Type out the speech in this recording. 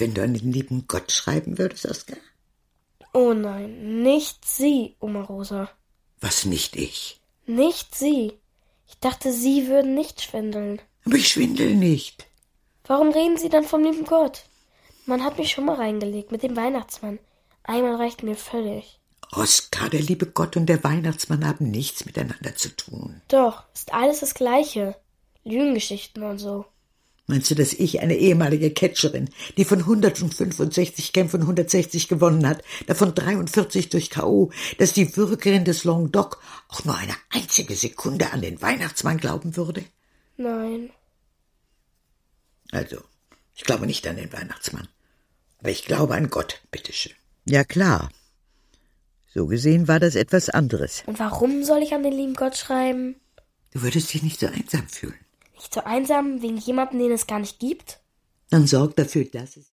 wenn du an den lieben Gott schreiben würdest, Oskar? Oh nein, nicht Sie, Oma Rosa. Was nicht ich? Nicht Sie. Ich dachte, Sie würden nicht schwindeln. Aber ich schwindel nicht. Warum reden Sie dann vom lieben Gott? Man hat mich schon mal reingelegt mit dem Weihnachtsmann. Einmal reicht mir völlig. Oskar, der liebe Gott und der Weihnachtsmann haben nichts miteinander zu tun. Doch, ist alles das Gleiche. Lügengeschichten und so. Meinst du, dass ich, eine ehemalige Catcherin, die von 165 Kämpfen 160 gewonnen hat, davon 43 durch K.O., dass die Bürgerin des Languedoc auch nur eine einzige Sekunde an den Weihnachtsmann glauben würde? Nein. Also, ich glaube nicht an den Weihnachtsmann. Aber ich glaube an Gott, bitteschön. Ja, klar. So gesehen war das etwas anderes. Und warum soll ich an den lieben Gott schreiben? Du würdest dich nicht so einsam fühlen. Nicht so einsam wegen jemandem, den es gar nicht gibt? Dann sorg dafür, dass es